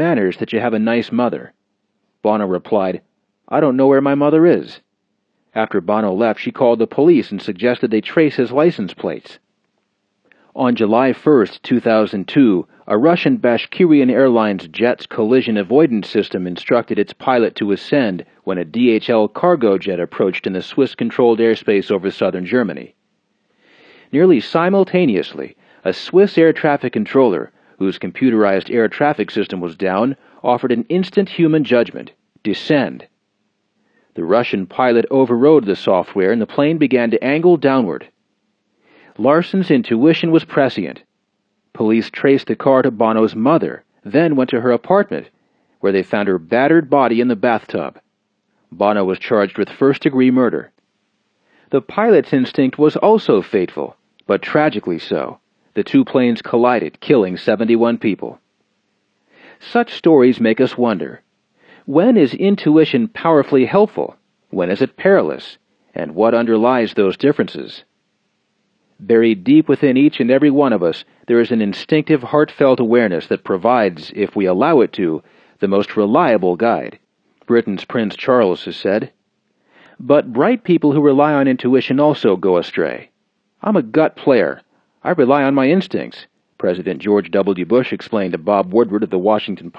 manners that you have a nice mother." Bono replied, "I don't know where my mother is." After Bono left, she called the police and suggested they trace his license plates. On July 1, 2002, a Russian Bashkirian Airlines jet's collision avoidance system instructed its pilot to ascend when a DHL cargo jet approached in the Swiss-controlled airspace over southern Germany. Nearly simultaneously, a Swiss air traffic controller, whose computerized air traffic system was down, offered an instant human judgment: descend. The Russian pilot overrode the software and the plane began to angle downward. Larson's intuition was prescient. Police traced the car to Bono's mother, then went to her apartment, where they found her battered body in the bathtub. Bono was charged with first-degree murder. The pilot's instinct was also fateful, but tragically so. The two planes collided, killing 71 people. Such stories make us wonder. When is intuition powerfully helpful? When is it perilous? And what underlies those differences? Buried deep within each and every one of us, there is an instinctive, heartfelt awareness that provides, if we allow it to, the most reliable guide. Britain's Prince Charles has said. But bright people who rely on intuition also go astray. "I'm a gut player. I rely on my instincts," President George W. Bush explained to Bob Woodward of the Washington Post.